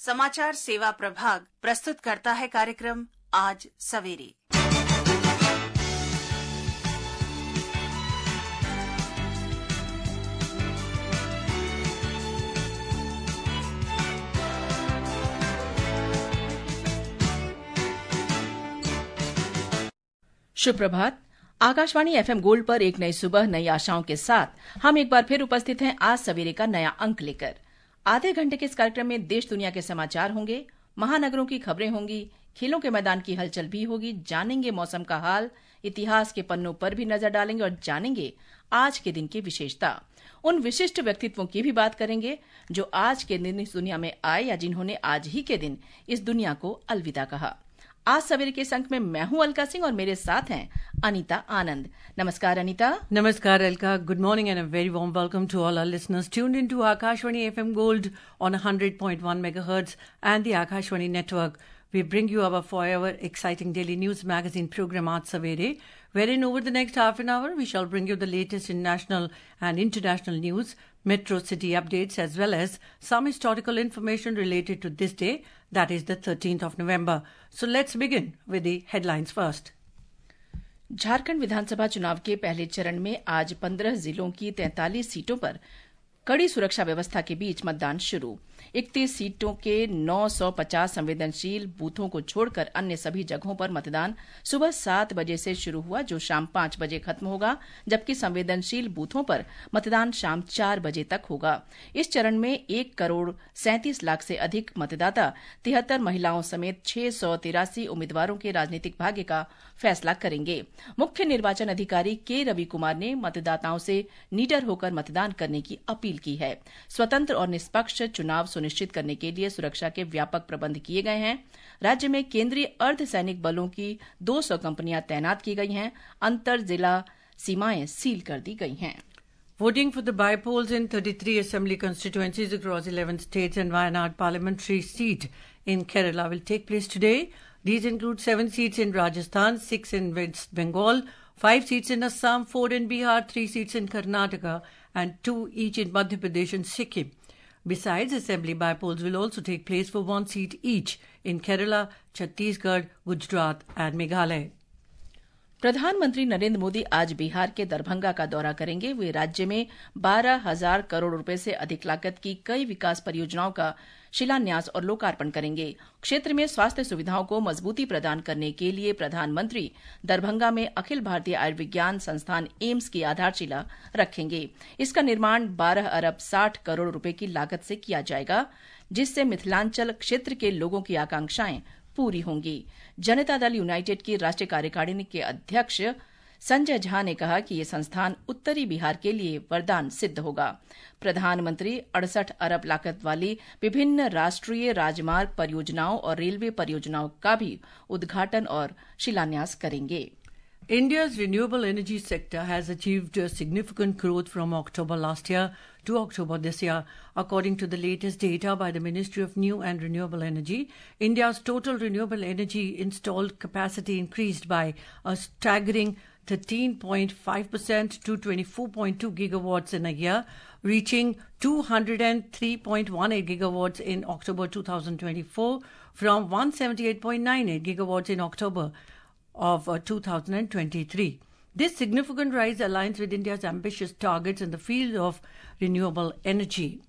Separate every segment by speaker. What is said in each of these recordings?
Speaker 1: समाचार सेवा प्रभाग प्रस्तुत करता है कार्यक्रम आज सवेरे।
Speaker 2: सुप्रभात। आकाशवाणी एफएम गोल्ड पर एक नई सुबह नई आशाओं के साथ हम एक बार फिर उपस्थित हैं आज सवेरे का नया अंक लेकर। आधे घंटे के इस कार्यक्रम में देश दुनिया के समाचार होंगे, महानगरों की खबरें होंगी, खेलों के मैदान की हलचल भी होगी, जानेंगे मौसम का हाल, इतिहास के पन्नों पर भी नजर डालेंगे और जानेंगे आज के दिन की विशेषता। उन विशिष्ट व्यक्तित्वों की भी बात करेंगे जो आज के दिन इस दुनिया में आए या जिन्होंने आज ही के दिन इस दुनिया को अलविदा कहा। आज सवेरे के इस अंक में मैं हूं अलका सिंह और मेरे साथ हैं अनीता आनंद। नमस्कार Anita.
Speaker 3: Namaskar Elka. Good morning and a very warm welcome to all our listeners tuned into Akashwani FM Gold on 100.1 megahertz and the Akashwani network. We bring you our forever exciting daily news magazine program Aaj Savere, wherein over the next half an hour we shall bring you the latest in national and international news, metro city updates as well as some historical information related to this day, that is the 13th of November. So let's begin with the headlines first.
Speaker 2: Jharkhand विधानसभा चुनाव के पहले चरण में आज 15 जिलों की 43 सीटों पर कड़ी सुरक्षा व्यवस्था के बीच मतदान शुरू। 31 सीटों के 950 संवेदनशील बूथों को छोड़कर अन्य सभी जगहों पर मतदान सुबह 7 बजे से शुरू हुआ, जो शाम 5 बजे खत्म होगा, जबकि संवेदनशील बूथों पर मतदान शाम 4 बजे तक होगा। इस चरण में 1,37,00,000 से अधिक मतदाता 73 महिलाओं समेत 683 उम्मीदवारों के राजनीतिक भाग्य का फैसला करेंगे। मुख्य निर्वाचन अधिकारी के रवि कुमार ने मतदाताओं से निडर होकर मतदान करने की अपील की है। स्वतंत्र और निष्पक्ष चुनाव सुनिश्चित करने के लिए सुरक्षा के व्यापक प्रबंध किए गए हैं। राज्य में केंद्रीय अर्धसैनिक बलों की 200 कंपनियां तैनात की गई हैं। अंतर जिला सीमाएं सील कर दी गई हैं।
Speaker 3: Voting for the by-polls in 33 assembly constituencies across 11 states and Wayanad parliamentary seat in Kerala will take place today. These include 7 seats in Rajasthan, 6 in West Bengal, 5 seats in Assam, 4 in Bihar, 3 seats in Karnataka and 2 each in Madhya Pradesh and Sikkim. Besides, assembly by-polls will also take place for 1 seat each in Kerala, Chhattisgarh, Gujarat and Meghalaya.
Speaker 2: प्रधानमंत्री नरेंद्र मोदी आज बिहार के दरभंगा का दौरा करेंगे। वे राज्य में 12,000 करोड़ रुपए से अधिक लागत की कई विकास परियोजनाओं का शिलान्यास और लोकार्पण करेंगे। क्षेत्र में स्वास्थ्य सुविधाओं को मजबूती प्रदान करने के लिए प्रधानमंत्री दरभंगा में अखिल भारतीय आयुर्विज्ञान संस्थान एम्स की आधारशिला रखेंगे। इसका निर्माण 12 अरब 60 करोड़ रुपए की लागत से किया जाएगा, जिससे मिथिलांचल क्षेत्र के लोगों की आकांक्षाएं पूरी होंगी। जनता दल यूनाइटेड की राष्ट्रीय कार्यकारिणी के अध्यक्ष संजय झा ने कहा कि ये संस्थान उत्तरी बिहार के लिए वरदान सिद्ध होगा। प्रधानमंत्री 68 अरब लागत वाली विभिन्न राष्ट्रीय राजमार्ग परियोजनाओं और रेलवे परियोजनाओं का भी उद्घाटन और शिलान्यास करेंगे।
Speaker 3: India's renewable energy sector has achieved significant growth from October last year to October this year. According to the latest data by the Ministry of New and Renewable Energy, India's total renewable energy installed capacity increased by a staggering 13.5% to 24.2 gigawatts in a year, reaching 203.18 gigawatts in October 2024 from 178.98 gigawatts in October of 2023. This significant rise aligns with India's ambitious targets in the field of renewable energy.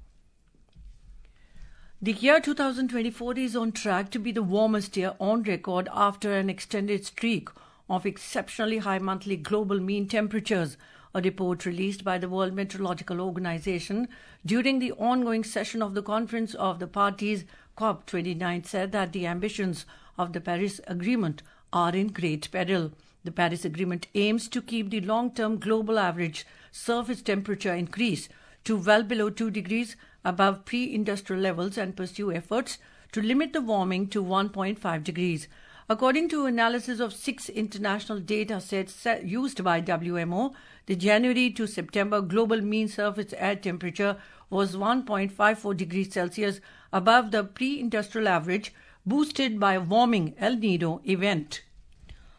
Speaker 3: The year 2024 is on track to be the warmest year on record after an extended streak of exceptionally high monthly global mean temperatures. A report released by the World Meteorological Organization during the ongoing session of the Conference of the Parties COP29 said that the ambitions of the Paris Agreement are in great peril. The Paris Agreement aims to keep the long-term global average surface temperature increase to well below 2 degrees above pre-industrial levels and pursue efforts to limit the warming to 1.5 degrees. According to analysis of 6 international data sets used by WMO, the January to September global mean surface air temperature was 1.54 degrees Celsius above the pre-industrial average, boosted by a warming El Niño event.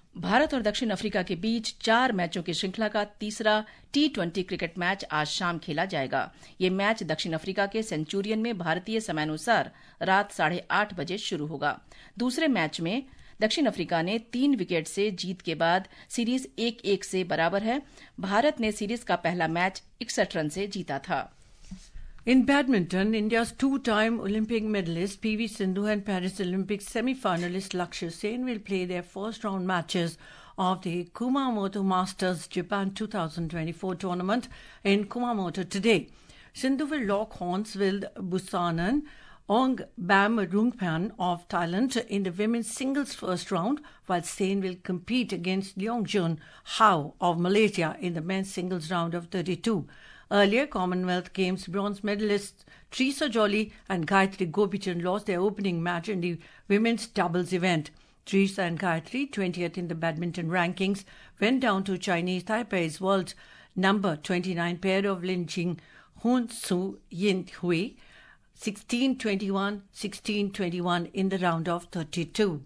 Speaker 2: Bharat और दक्षिण Africa के बीच 4 मैचों की श्रृंखला का तीसरा T20 cricket match आज शाम खेला जाएगा। ये मैच दक्षिण अफ्रीका के सेंचुरियन में भारतीय समयानुसार रात 8:30 बजे शुरू होगा। दूसरे मैच में दक्षिण अफ्रीका ने 3 विकेट से जीत के बाद सीरीज 1-1 से बराबर है। भारत ने सीरीज का पहला मैच 61 रन से जीता था।
Speaker 3: In badminton, India's two-time Olympic medalist PV Sindhu and Paris Olympics semi-finalist Lakshya Sen will play their first-round matches of the Kumamoto Masters Japan 2024 tournament in Kumamoto today. Sindhu will lock horns with Busanan Ong Bam Rungpan of Thailand in the women's singles first round, while Sen will compete against Leongjun Hao of Malaysia in the men's singles round of 32. Earlier, Commonwealth Games bronze medalists Teresa Jolly and Gayatri Gopichan lost their opening match in the women's doubles event. Teresa and Gayatri, 20th in the badminton rankings, went down to Chinese Taipei's world number 29 pair of Lin Jing Hun Su Yin Hui 16-21, 16-21 in the round of 32.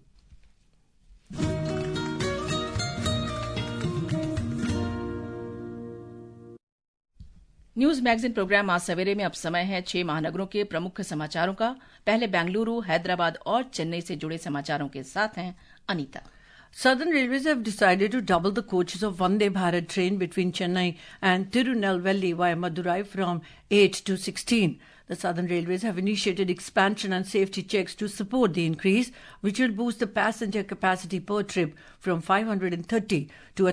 Speaker 2: News magazine programme आज सवेरे में अब समय है 6 महानगरों के प्रमुख समाचारों का। पहले बेंगलुरु, हैदराबाद और चेन्नई से जुड़े समाचारों के साथ हैं Anita.
Speaker 3: Southern Railways have decided to double the coaches of Vande Bharat train between Chennai and Tirunelveli via Madurai from 8 to 16. The Southern Railways have initiated expansion and safety checks to support the increase, which will boost the passenger capacity per trip from 530 to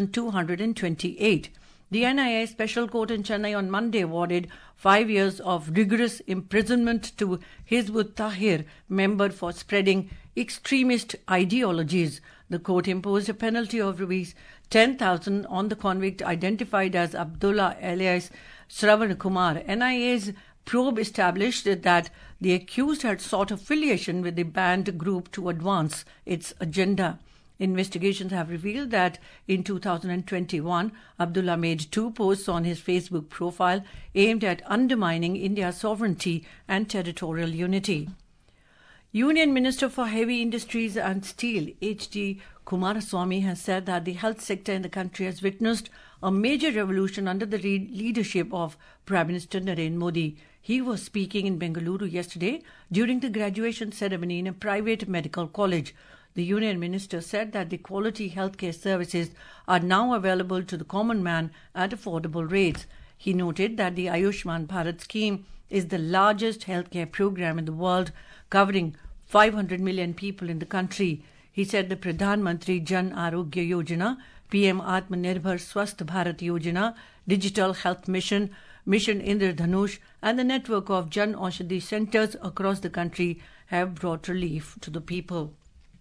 Speaker 3: 1,228. The NIA Special Court in Chennai on Monday awarded 5 years of rigorous imprisonment to Hizb ut-Tahrir member for spreading extremist ideologies. The court imposed a penalty of Rs 10,000 on the convict identified as Abdullah alias Shravan Kumar. NIA's probe established that the accused had sought affiliation with the banned group to advance its agenda. Investigations have revealed that in 2021, Abdullah made 2 posts on his Facebook profile aimed at undermining India's sovereignty and territorial unity. Union Minister for Heavy Industries and Steel, H.D. Kumaraswamy, has said that the health sector in the country has witnessed a major revolution under the leadership of Prime Minister Narendra Modi. He was speaking in Bengaluru yesterday during the graduation ceremony in a private medical college. The Union Minister said that the quality healthcare services are now available to the common man at affordable rates. He noted that the Ayushman Bharat scheme is the largest healthcare program in the world, covering 500 million people in the country. He said the Pradhan Mantri Jan Arogya Yojana, PM Atmanirbhar Swasth Bharat Yojana, Digital Health Mission, Mission Indradhanush, and the network of Jan Aushadhi centers across the country have brought relief to the people.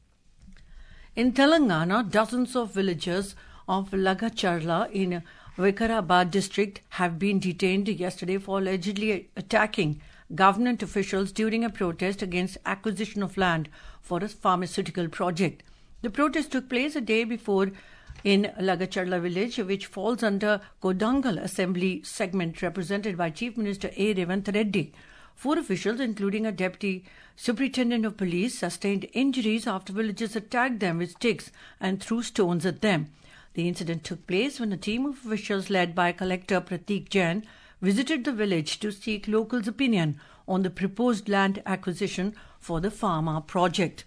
Speaker 3: In Telangana, dozens of villagers of Lagacharla in Vikarabad district have been detained yesterday for allegedly attacking government officials during a protest against acquisition of land for a pharmaceutical project. The protest took place a day before in Lagacharla village, which falls under Kodangal Assembly segment represented by Chief Minister A. Revant Reddy. 4 officials, including a deputy superintendent of police, sustained injuries after villagers attacked them with sticks and threw stones at them. The incident took place when a team of officials led by Collector Pratik Jain visited the village to seek locals' opinion on the proposed land acquisition for the pharma project.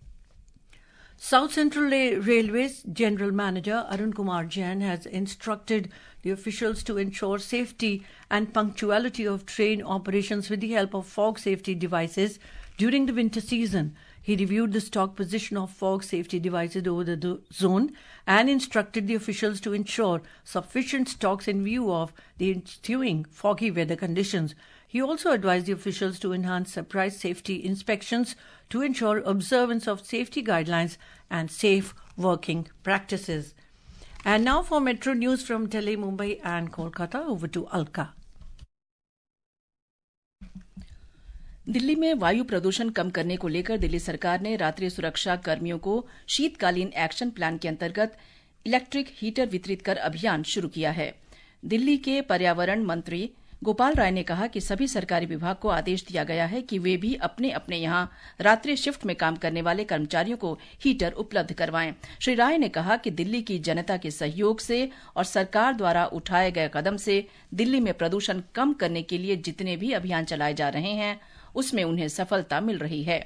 Speaker 3: South Central Railways General Manager Arun Kumar Jain has instructed the officials to ensure safety and punctuality of train operations with the help of fog safety devices during the winter season. He reviewed the stock position of fog safety devices over the zone and instructed the officials to ensure sufficient stocks in view of the ensuing foggy weather conditions. He also advised the officials to enhance surprise safety inspections to ensure observance of safety guidelines and safe working practices. And now for Metro News from Delhi, Mumbai and Kolkata, over to Alka.
Speaker 2: Delhi में वायु प्रदूषण कम करने को लेकर दिल्ली सरकार ने रात्रि सुरक्षा कर्मियों को शीतकालीन एक्शन प्लान के अंतर्गत इलेक्ट्रिक हीटर वितरित कर अभियान शुरू किया है। दिल्ली के पर्यावरण मंत्री गोपाल राय ने कहा कि सभी सरकारी विभाग को आदेश दिया गया है कि वे भी अपने अपने यहां रात्रि शिफ्ट में काम करने वाले कर्मचारियों को हीटर उपलब्ध करवाएं। श्री राय ने कहा कि दिल्ली की जनता के सहयोग से और सरकार द्वारा उठाए गए कदम से दिल्ली में प्रदूषण कम करने के लिए जितने भी अभियान चलाए जा रहे हैं उसमें उन्हें सफलता मिल रही है।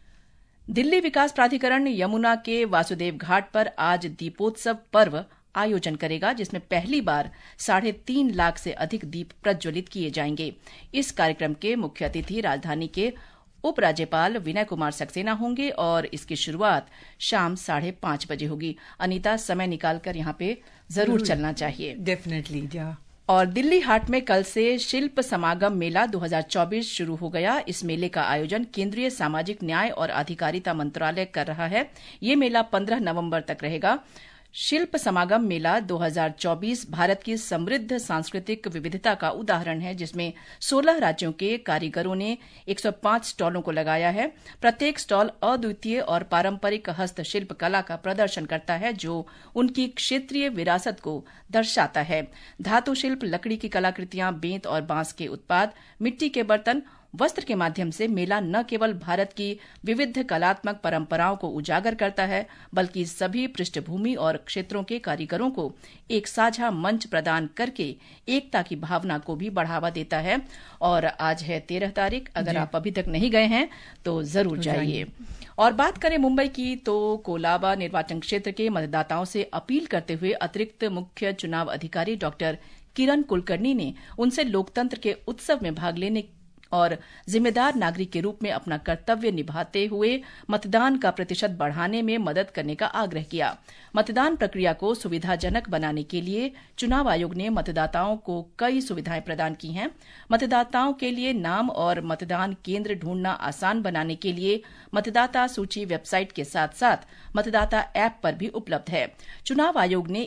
Speaker 2: दिल्ली विकास प्राधिकरण यमुना के वासुदेव घाट पर आज दीपोत्सव पर्व आयोजन करेगा, जिसमें पहली बार 3.5 लाख से अधिक दीप प्रज्वलित किए जाएंगे। इस कार्यक्रम के मुख्य अतिथि राजधानी के उपराज्यपाल विनय कुमार सक्सेना होंगे और इसकी शुरुआत शाम 5:30 बजे होगी। अनीता, समय निकालकर यहाँ पे जरूर चलना चाहिए।
Speaker 3: डेफिनेटली जा।
Speaker 2: और दिल्ली हाट में कल से शिल्प समागम मेला 2024 शुरू हो गया। इस मेले का आयोजन केंद्रीय सामाजिक न्याय और अधिकारिता मंत्रालय कर रहा है। ये मेला 15 नवंबर तक रहेगा। शिल्प समागम मेला 2024 भारत की समृद्ध सांस्कृतिक विविधता का उदाहरण है, जिसमें 16 राज्यों के कारीगरों ने 105 स्टॉलों को लगाया है। प्रत्येक स्टॉल अद्वितीय और पारंपरिक हस्तशिल्प कला का प्रदर्शन करता है, जो उनकी क्षेत्रीय विरासत को दर्शाता है। धातु शिल्प, लकड़ी की कलाकृतियां, बेंत और बांस के उत्पाद, मिट्टी के बर्तन, वस्त्र के माध्यम से मेला न केवल भारत की विविध कलात्मक परंपराओं को उजागर करता है, बल्कि सभी पृष्ठभूमि और क्षेत्रों के कारीगरों को एक साझा मंच प्रदान करके एकता की भावना को भी बढ़ावा देता है। और आज है 13 तारीख, अगर आप अभी तक नहीं गए हैं तो जरूर जाइए। और बात करें मुंबई की, तो कोलाबा निर्वाचन क्षेत्र के मतदाताओं से अपील करते हुए अतिरिक्त मुख्य चुनाव अधिकारी डॉक्टर किरण कुलकर्णी ने उनसे लोकतंत्र के उत्सव में भाग लेने और जिम्मेदार नागरिक के रूप में अपना कर्तव्य निभाते हुए मतदान का प्रतिशत बढ़ाने में मदद करने का आग्रह किया। मतदान प्रक्रिया को सुविधाजनक बनाने के लिए चुनाव आयोग ने मतदाताओं को कई सुविधाएं प्रदान की हैं। मतदाताओं के लिए नाम और मतदान केंद्र ढूंढना आसान बनाने के लिए मतदाता सूची वेबसाइट के साथ साथ मतदाता ऐप पर भी उपलब्ध है। चुनाव आयोग ने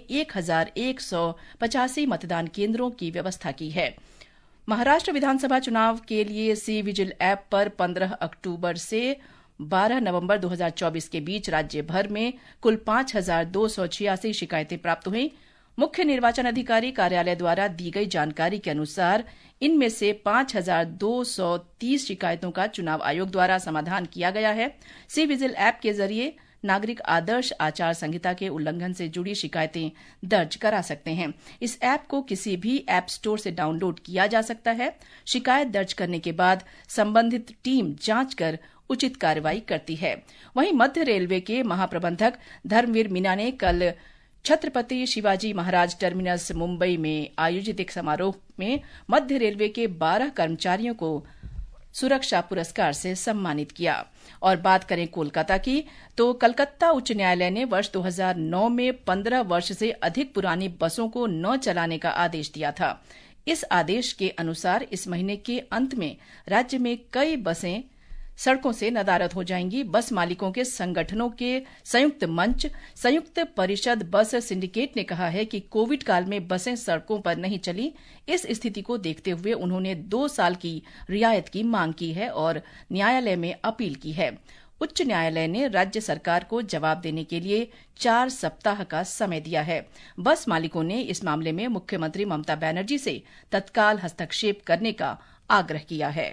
Speaker 2: 1185 मतदान केंद्रों की व्यवस्था की है। महाराष्ट्र विधानसभा चुनाव के लिए सी विजिल ऐप पर 15 अक्टूबर से 12 नवंबर 2024 के बीच राज्य भर में कुल 5,286 शिकायतें प्राप्त हुई। मुख्य निर्वाचन अधिकारी कार्यालय द्वारा दी गई जानकारी के अनुसार इनमें से 5,230 शिकायतों का चुनाव आयोग द्वारा समाधान किया गया है। सी विजिल ऐप के जरिए नागरिक आदर्श आचार संहिता के उल्लंघन से जुड़ी शिकायतें दर्ज करा सकते हैं। इस ऐप को किसी भी ऐप स्टोर से डाउनलोड किया जा सकता है। शिकायत दर्ज करने के बाद संबंधित टीम जांच कर उचित कार्रवाई करती है। वहीं मध्य रेलवे के महाप्रबंधक धर्मवीर मीना ने कल छत्रपति शिवाजी महाराज टर्मिनस मुंबई में आयोजित एक समारोह में मध्य रेलवे के 12 कर्मचारियों को सुरक्षा पुरस्कार से सम्मानित किया। और बात करें कोलकाता की, तो कलकत्ता उच्च न्यायालय ने वर्ष 2009 में 15 वर्ष से अधिक पुरानी बसों को न चलाने का आदेश दिया था। इस आदेश के अनुसार इस महीने के अंत में राज्य में कई बसें सड़कों से नदारद हो जाएंगी। बस मालिकों के संगठनों के संयुक्त मंच संयुक्त परिषद बस सिंडिकेट ने कहा है कि कोविड काल में बसें सड़कों पर नहीं चली। इस स्थिति को देखते हुए उन्होंने 2 साल की रियायत की मांग की है और न्यायालय में अपील की है। उच्च न्यायालय ने राज्य सरकार को जवाब देने के लिए 4 सप्ताह का समय दिया है। बस मालिकों ने इस मामले में मुख्यमंत्री ममता बनर्जी से तत्काल हस्तक्षेप करने का आग्रह किया है।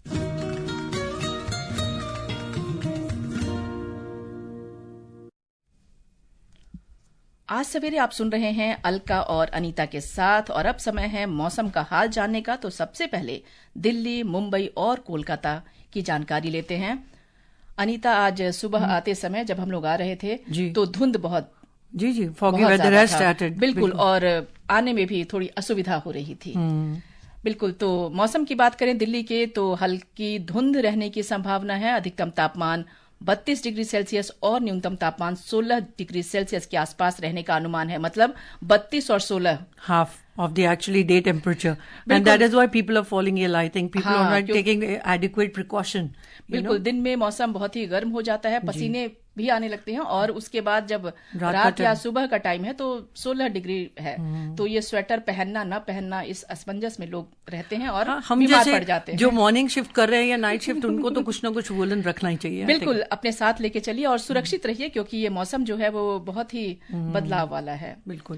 Speaker 2: आज सवेरे आप सुन रहे हैं अलका और अनीता के साथ, और अब समय है मौसम का हाल जानने का। तो सबसे पहले दिल्ली, मुंबई और कोलकाता की जानकारी लेते हैं। अनीता, आज सुबह आते समय जब हम लोग आ रहे थे तो धुंध बहुत
Speaker 3: फॉगी वेदर हैज स्टार्टेड।
Speaker 2: बिल्कुल, और आने में भी थोड़ी असुविधा हो रही थी। बिल्कुल, तो मौसम की बात करें दिल्ली के, तो हल्की धुंध रहने की संभावना है। अधिकतम तापमान 32 डिग्री सेल्सियस और न्यूनतम तापमान 16 डिग्री सेल्सियस के आसपास रहने का अनुमान है। मतलब 32 और 16
Speaker 3: half of the actually day temperature, and that is why people are falling ill. I think people are not taking adequate precaution.
Speaker 2: बिल्कुल, दिन में मौसम बहुत ही गर्म हो जाता है, पसीने भी आने लगते हैं, और उसके बाद जब रात या सुबह का टाइम है तो 16 डिग्री है, तो ये स्वेटर पहनना ना पहनना इस असमंजस में लोग रहते हैं और
Speaker 3: हम बीमार पड़ जाते हैं। जो मॉर्निंग शिफ्ट कर रहे हैं या नाइट शिफ्ट, उनको तो कुछ ना कुछ वूलन रखना ही चाहिए।
Speaker 2: बिल्कुल, अपने साथ लेके चलिए और सुरक्षित रहिए, क्योंकि ये मौसम जो है वो बहुत ही बदलाव वाला है।
Speaker 3: बिल्कुल।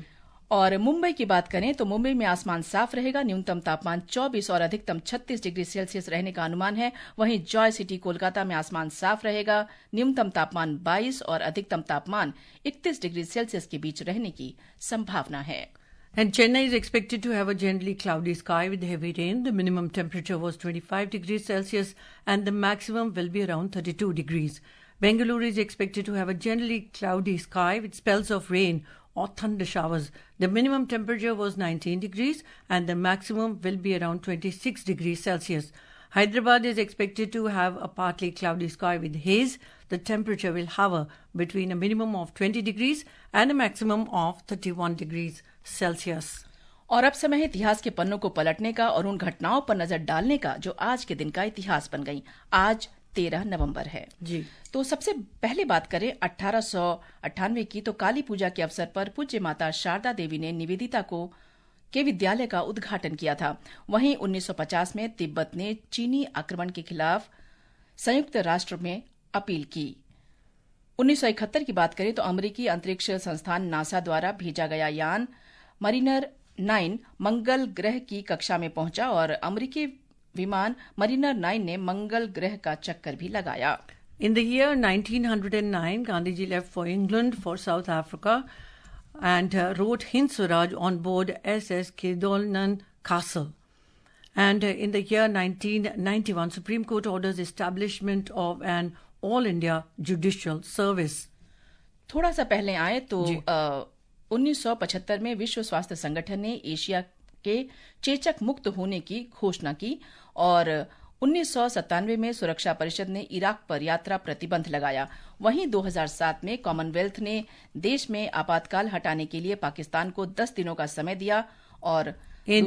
Speaker 2: और मुंबई की बात करें तो मुंबई में आसमान साफ रहेगा, न्यूनतम तापमान 24 और अधिकतम 36 डिग्री सेल्सियस रहने का अनुमान है। वहीं जॉय सिटी कोलकाता में आसमान साफ रहेगा, न्यूनतम तापमान 22 और अधिकतम तापमान 31 डिग्री सेल्सियस के बीच रहने की संभावना है।
Speaker 3: And Chennai is expected to have a generally cloudy sky with heavy rain. The minimum temperature was 25 degrees Celsius and the maximum will be around 32 degrees. Bengaluru is expected to have a generally cloudy sky with spells of rain or thunder showers. The minimum temperature was 19 degrees and the maximum will be around 26 degrees Celsius. Hyderabad is expected to have a partly cloudy sky with haze. The temperature will hover between a minimum of 20 degrees and a maximum of 31 degrees Celsius.
Speaker 2: और अब समय है इतिहास के पन्नों को पलटने का और उन घटनाओं पर नजर डालने का जो आज के दिन का इतिहास बन गई। आज 13 नवंबर है
Speaker 3: जी।
Speaker 2: तो सबसे पहले बात करें 1898 की, तो काली पूजा के अवसर पर पूज्य माता शारदा देवी ने निवेदिता के विद्यालय का उद्घाटन किया था। वहीं 1950 में तिब्बत ने चीनी आक्रमण के खिलाफ संयुक्त राष्ट्र में अपील की। 1971 की बात करें तो अमेरिकी अंतरिक्ष संस्थान नासा द्वारा भेजा गया यान मरीनर 9 मंगल ग्रह की कक्षा में पहुंचा और अमेरिकी विमान मरीनर 9 ने मंगल ग्रह का चक्कर भी लगाया।
Speaker 3: In the year 1909, Gandhiji left for England for South Africa and wrote Hind Swaraj on board SS Kedolnan Castle. And in the year 1991, Supreme Court orders establishment of an All India Judicial Service.
Speaker 2: थोड़ा सा पहले आए तो 1975 में विश्व स्वास्थ्य संगठन ने एशिया के चेचक मुक्त होने की घोषणा की और 1997 में सुरक्षा परिषद ने इराक पर यात्रा प्रतिबंध लगाया। वहीं 2007 में कॉमनवेल्थ ने देश में आपातकाल हटाने के लिए पाकिस्तान को 10 दिनों का समय दिया और
Speaker 3: In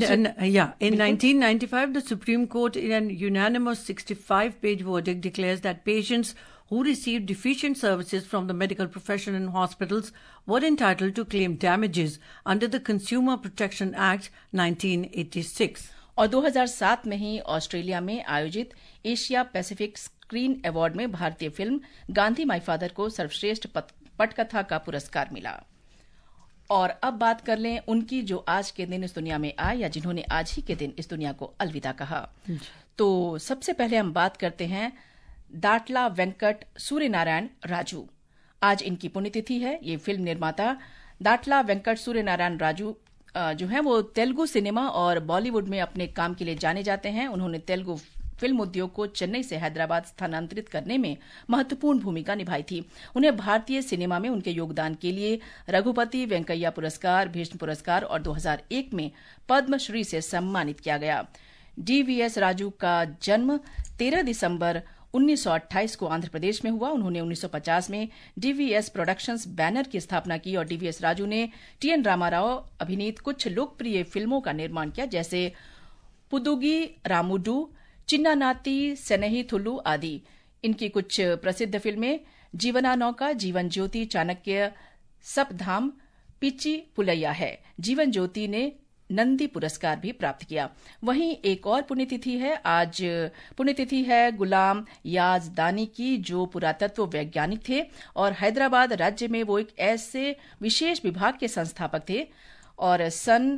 Speaker 3: 1995, the Supreme Court, in an unanimous 65-page verdict, declares that patients who received deficient services from the medical profession in hospitals were entitled to claim damages under the Consumer Protection Act 1986.
Speaker 2: और 2007 में ही Australia में आयोजित Asia Pacific screen award में भारतीय film Gandhi my father को सर्वश्रेष्ठ पटकथा का पुरस्कार मिला। और अब बात कर लें उनकी जो आज के दिन इस दुनिया में आए या जिन्होंने आज ही के दिन इस दुनिया को अलविदा कहा। तो सबसे पहले हम बात करते हैं दाटला वेंकट सूर्यनारायण राजू। आज इनकी पुण्यतिथि है। ये फिल्म निर्माता दाटला वेंकट सूर्यनारायण राजू जो है वो तेलुगु सिनेमा और बॉलीवुड में अपने काम के लिए जाने जाते हैं। उन्होंने तेलुगु फिल्म उद्योग को चेन्नई से हैदराबाद स्थानांतरित करने में महत्वपूर्ण भूमिका निभाई थी। उन्हें भारतीय सिनेमा में उनके योगदान के लिए रघुपति वेंकैया पुरस्कार, भीष्म पुरस्कार और 2001 में पद्मश्री से सम्मानित किया गया। डीवीएस राजू का जन्म 13 दिसंबर 1928 को आंध्र प्रदेश में हुआ। उन्होंने 1950 में डीवीएस प्रोडक्शंस बैनर की स्थापना की और डीवीएस राजू ने टीएन रामाराव अभिनीत कुछ लोकप्रिय फिल्मों का निर्माण किया, जैसे पुदुगी रामुडू, चिन्नानाती सेनेहिथुलु आदि। इनकी कुछ प्रसिद्ध फिल्में जीवना नौका, जीवन ज्योति, चाणक्य, सपधाम, पिची पुलैया है। जीवन ज्योति ने नंदी पुरस्कार भी प्राप्त किया। वहीं एक और पुण्यतिथि है। आज पुण्यतिथि है गुलाम याजदानी की, जो पुरातत्व वैज्ञानिक थे और हैदराबाद राज्य में वो एक ऐसे विशेष विभाग के संस्थापक थे और सन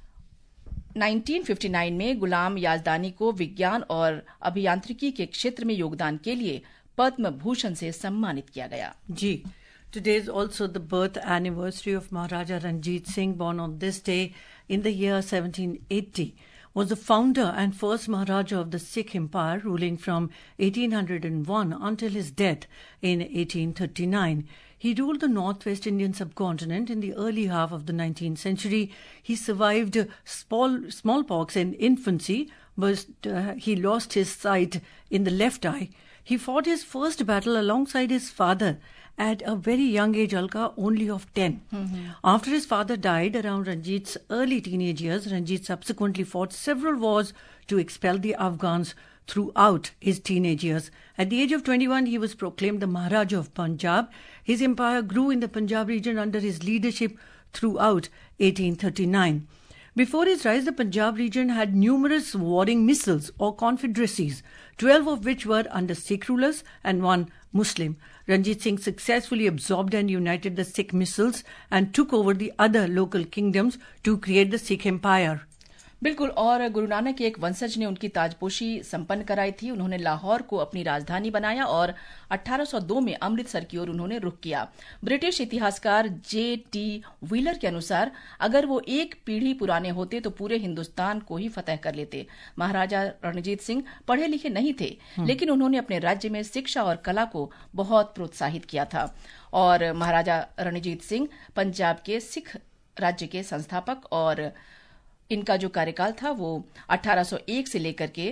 Speaker 2: 1959 में गुलाम याजदानी को विज्ञान और अभियांत्रिकी के क्षेत्र में योगदान के लिए पद्म भूषण से सम्मानित किया गया।
Speaker 3: जी, today is also the birth anniversary of Maharaja Ranjit Singh, born on this day in the year 1780. Was the founder and first Maharaja of the Sikh Empire, ruling from 1801 until his death in 1839. He ruled the northwest Indian subcontinent in the early half of the 19th century. He survived smallpox in infancy, but he lost his sight in the left eye. He fought his first battle alongside his father at a very young age, Alka, only of 10. After his father died around Ranjit's early teenage years, Ranjit subsequently fought several wars to expel the Afghans throughout his teenage years. At the age of 21, he was proclaimed the Maharaja of Punjab. His empire grew in the Punjab region under his leadership throughout 1839. Before his rise, the Punjab region had numerous warring missals or confederacies, 12 of which were under Sikh rulers and one Muslim. Ranjit Singh successfully absorbed and united the Sikh missals and took over the other local kingdoms to create the Sikh Empire.
Speaker 2: बिल्कुल, और गुरु नानक के एक वंशज ने उनकी ताजपोशी संपन्न कराई थी। उन्होंने लाहौर को अपनी राजधानी बनाया और 1802 में अमृतसर की ओर उन्होंने रुख किया। ब्रिटिश इतिहासकार J.T. व्हीलर के अनुसार अगर वो एक पीढ़ी पुराने होते तो पूरे हिंदुस्तान को ही फतह कर लेते। महाराजा रणजीत सिंह पढ़े लिखे नहीं थे, लेकिन उन्होंने अपने राज्य में शिक्षा और कला को बहुत प्रोत्साहित किया था। और महाराजा रणजीत सिंह पंजाब के सिख राज्य के संस्थापक और इनका जो कार्यकाल था वो 1801 से लेकर के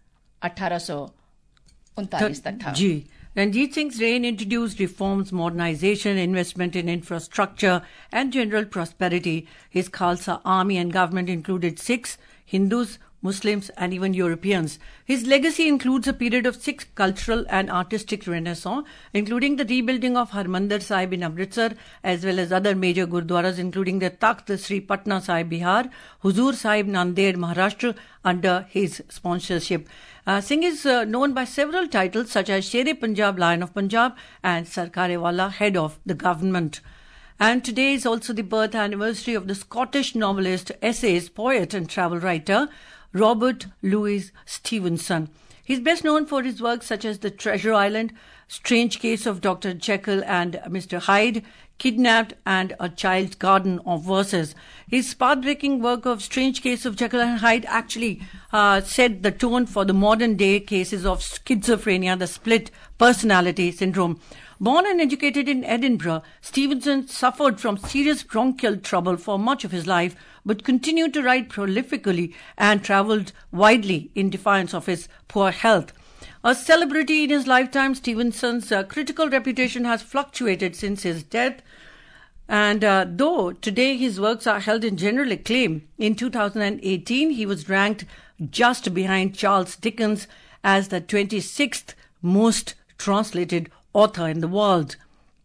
Speaker 2: 1839 तक था।
Speaker 3: जी, Ranjit Singh's reign introduced reforms, modernization, investment in infrastructure and general prosperity. His Khalsa army and government included Sikhs, Hindus, Muslims and even Europeans. His legacy includes a period of Sikh cultural and artistic renaissance, including the rebuilding of Harmandir Sahib in Amritsar, as well as other major gurdwaras, including the Takht Sri Patna Sahib Bihar, Huzur Sahib Nanded Maharashtra, under his sponsorship. Singh is known by several titles such as Sher-e-Punjab, Lion of Punjab, and Sarkare-wala, head of the government. And today is also the birth anniversary of the Scottish novelist, essayist, poet and travel writer, Robert Louis Stevenson. He's best known for his works such as The Treasure Island, Strange Case of Dr. Jekyll and Mr. Hyde, Kidnapped, and A Child's Garden of Verses. His path-breaking work of Strange Case of Jekyll and Hyde actually set the tone for the modern-day cases of schizophrenia, the split personality syndrome. Born and educated in Edinburgh, Stevenson suffered from serious bronchial trouble for much of his life, but continued to write prolifically and travelled widely in defiance of his poor health. A celebrity in his lifetime, Stevenson's critical reputation has fluctuated since his death. And though today his works are held in general acclaim, in 2018 he was ranked just behind Charles Dickens as the 26th most translated author in the world.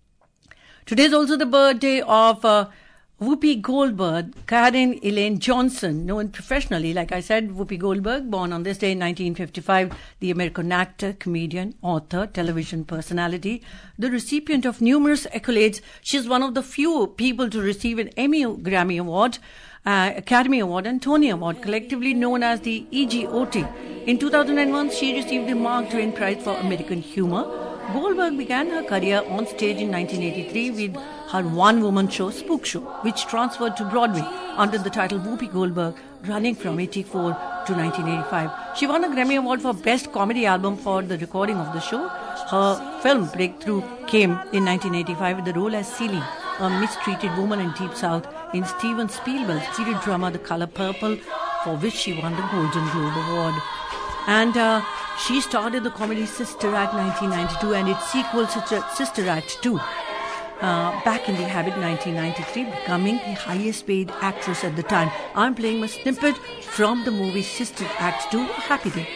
Speaker 3: Today is also the birthday of Whoopi Goldberg, Karen Elaine Johnson, known professionally, like I said, Whoopi Goldberg, born on this day in 1955, the American actor, comedian, author, television personality, the recipient of numerous accolades. She's one of the few people to receive an Emmy, Grammy Award, Academy Award and Tony Award, collectively known as the EGOT. In 2001, she received the Mark Twain Prize for American Humor. Goldberg began her career on stage in 1983 with her one-woman show, Spook Show, which transferred to Broadway under the title Whoopi Goldberg, running from 84 to 1985. She won a Grammy Award for Best Comedy Album for the recording of the show. Her film breakthrough came in 1985 with the role as Celie, a mistreated woman in Deep South, in Steven Spielberg's period drama The Color Purple, for which she won the Golden Globe Award. And she starred in the comedy Sister Act 1992 and its sequel Sister Act 2. Back in the Habit 1993, becoming the highest paid actress at the time. I'm playing a snippet from the movie Sister Act 2, Happy Day.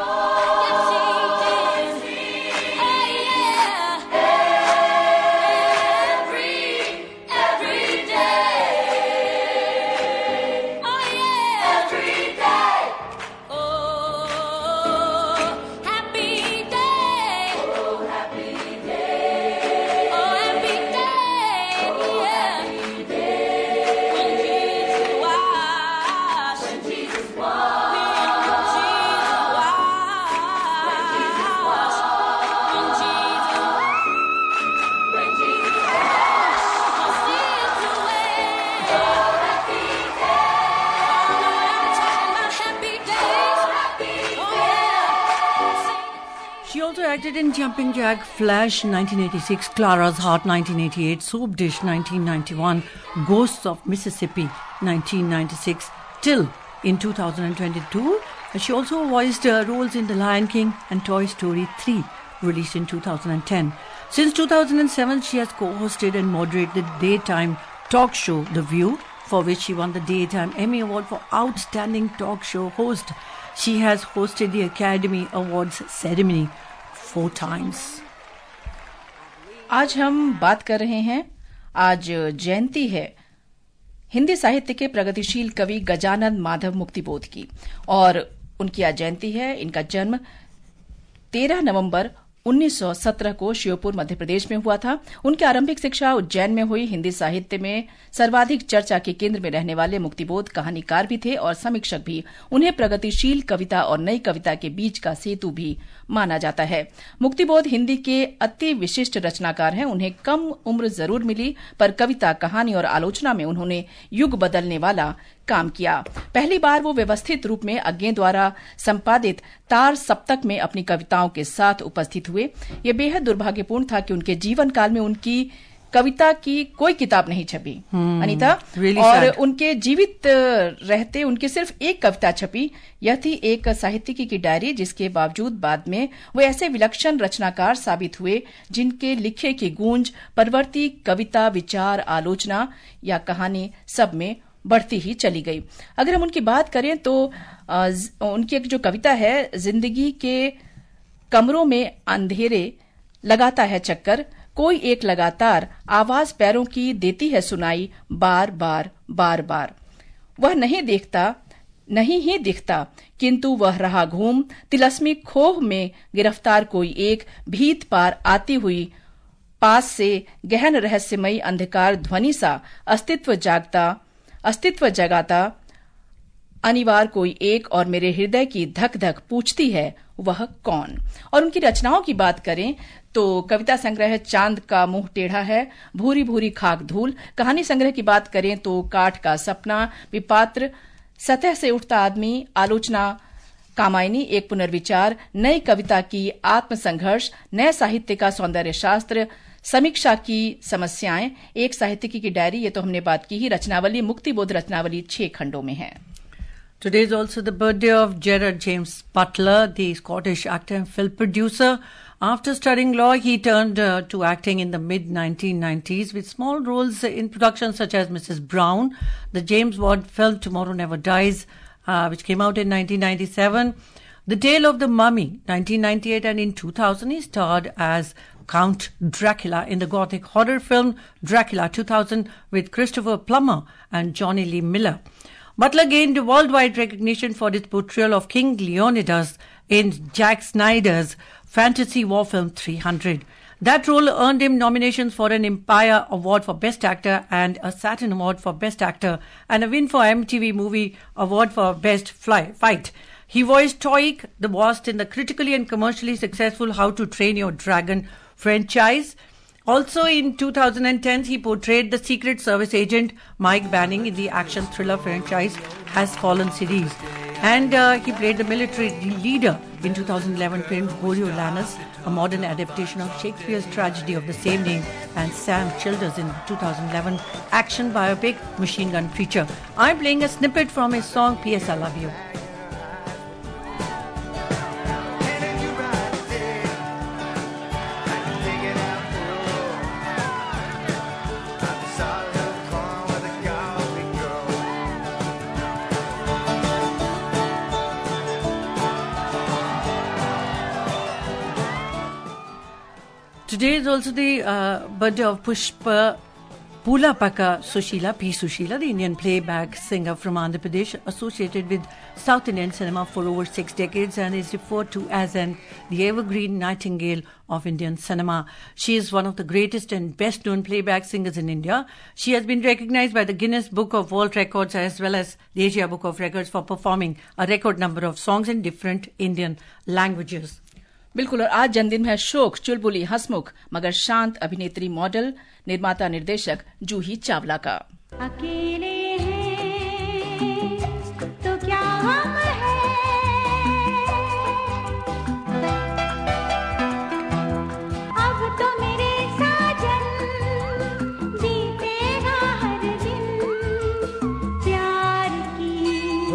Speaker 3: Acted in Jumping Jack, Flash 1986, Clara's Heart 1988, Soap Dish 1991, Ghosts of Mississippi 1996, till in 2022. She also voiced roles in The Lion King and Toy Story 3, released in 2010. Since 2007, she has co-hosted and moderated the daytime talk show The View, for which she won the Daytime Emmy Award for Outstanding Talk Show Host. She has hosted the Academy Awards ceremony 4 times.
Speaker 2: आज हम बात कर रहे हैं, आज जयंती है हिंदी साहित्य के प्रगतिशील कवि गजानन माधव मुक्तिबोध की, और उनकी आज जयंती है। इनका जन्म 13 नवंबर 1917 को श्योपुर मध्य प्रदेश में हुआ था। उनकी आरंभिक शिक्षा उज्जैन में हुई। हिंदी साहित्य में सर्वाधिक चर्चा के केंद्र में रहने वाले मुक्तिबोध कहानीकार भी थे और समीक्षक भी। उन्हें प्रगतिशील कविता और नई कविता के बीच का सेतु भी माना जाता है। मुक्तिबोध हिंदी के अति विशिष्ट रचनाकार हैं। उन्हें कम उम्र जरूर मिली, पर कविता, कहानी और आलोचना में उन्होंने युग बदलने वाला काम किया। पहली बार वो व्यवस्थित रूप में अज्ञे द्वारा संपादित तार सप्तक में अपनी कविताओं के साथ उपस्थित हुए। ये बेहद दुर्भाग्यपूर्ण था कि उनके जीवन काल में उनकी कविता की कोई किताब नहीं छपी, अनीता। और उनके जीवित रहते उनकी सिर्फ एक कविता छपी। यह थी एक साहित्यिकी की डायरी, जिसके बावजूद बाद में वो ऐसे विलक्षण रचनाकार साबित हुए जिनके लिखे की गूंज परवर्ती कविता, विचार, आलोचना या कहानी सब में बढ़ती ही चली गई। अगर हम उनकी बात करें तो उनकी एक जो कविता है, जिंदगी के कमरों में अंधेरे लगाता है चक्कर, कोई एक लगातार आवाज पैरों की देती है सुनाई, बार बार बार बार। वह नहीं देखता, नहीं ही दिखता, किंतु वह रहा घूम, तिलस्मी खोह में गिरफ्तार कोई एक, भीत पार आती हुई पास से गहन रहस्यमयी अंधकार ध्वनि सा, अस्तित्व जगाता अनिवार्य कोई एक, और मेरे हृदय की धक धक पूछती है वह कौन। और उनकी रचनाओं की बात करें तो कविता संग्रह चांद का मुंह टेढ़ा है, भूरी भूरी खाक धूल। कहानी संग्रह की बात करें तो काठ का सपना, विपात्र, सतह से उठता आदमी, आलोचना कामायनी, एक पुनर्विचार, नई कविता की आत्मसंघर्ष, नए साहित्य का सौंदर्य शास्त्र, समीक्षा की समस्याएं, एक साहित्यिकी की डायरी। ये तो हमने बात की ही। रचनावली, मुक्तिबोध रचनावली 6 खंडों में है।
Speaker 3: Today is also the birthday of Gerard James Butler, the Scottish actor and film producer. After studying law, he turned to acting in the mid-1990s with small roles in productions such as Mrs. Brown, the James Bond film Tomorrow Never Dies, which came out in 1997, The Tale of the Mummy, 1998, and in 2000 he starred as Count Dracula in the gothic horror film Dracula 2000 with Christopher Plummer and Johnny Lee Miller. Butler gained worldwide recognition for his portrayal of King Leonidas in Zack Snyder's fantasy war film 300. That role earned him nominations for an Empire Award for Best Actor and a Saturn Award for Best Actor and a win for MTV Movie Award for Best Fight. He voiced Toik the Wasp in the critically and commercially successful How to Train Your Dragon franchise. Also in 2010, he portrayed the Secret Service agent Mike Banning in the action thriller franchise Has Fallen series. And he played the military leader in 2011 film Coriolanus, a modern adaptation of Shakespeare's tragedy of the same name, and Sam Childers in 2011 action biopic Machine Gun Preacher. I'm playing a snippet from his song P.S. I Love You. Today is also the birthday of Pushpa Pulapaka Sushila, P. Sushila, the Indian playback singer from Andhra Pradesh, associated with South Indian cinema for over 6 decades and is referred to as the evergreen nightingale of Indian cinema. She is one of the greatest and best-known playback singers in India. She has been recognized by the Guinness Book of World Records as well as the Asia Book of Records for performing a record number of songs in different Indian languages.
Speaker 2: बिल्कुल। और आज जन्मदिन है शोक, चुलबुली, हंसमुख मगर शांत अभिनेत्री, model, निर्माता, निर्देशक जूही चावला का।
Speaker 4: अकेले हैं तो क्या हम हैं, अब तो मेरे साजन बीतेगा हर दिन प्यार की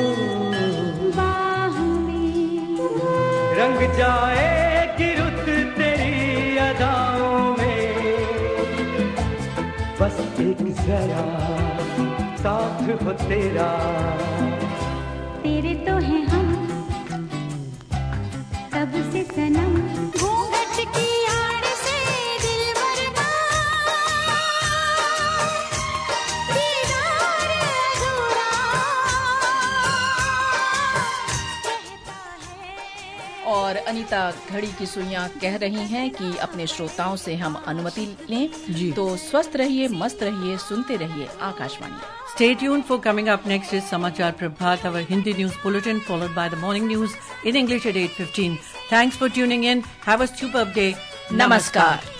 Speaker 4: बाह में।
Speaker 5: रंग जाएगी रुत तेरी अदाओं में, बस एक जरा साथ हो तेरा।
Speaker 4: तेरे तो हैं हम तब से सनम, घूंघट की आड़ से दिल मरना, दीदार
Speaker 2: सुनीता, घड़ी की सुइयां कह रही हैं कि अपने श्रोताओं से हम अनुमति लें
Speaker 3: जी।
Speaker 2: तो स्वस्थ रहिए, मस्त रहिए, सुनते रहिए Akashvani.
Speaker 3: Stay tuned for coming up next is Samachar Prabhat, our Hindi news bulletin, followed by the morning news in English at 8:15. Thanks for tuning in. Have a superb day.
Speaker 2: नमस्कार।